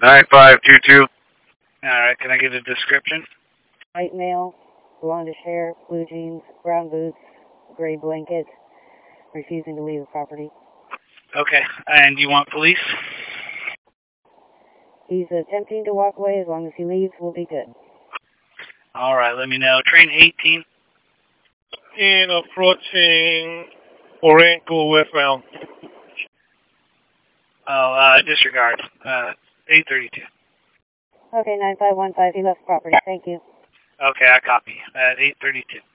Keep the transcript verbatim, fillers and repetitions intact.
nine five two two. Alright, can I get a description? White male, blondish hair, blue jeans, brown boots, gray blanket, refusing to leave the property. Okay, and you want police? He's attempting to walk away. As long as he leaves, we'll be good. Alright, let me know. Train eighteen. In approaching Orango westbound. Oh, uh, disregard. Uh, eight thirty-two. Okay, nine five one five, he left the property. Thank you. Okay, I copy. At eight thirty-two.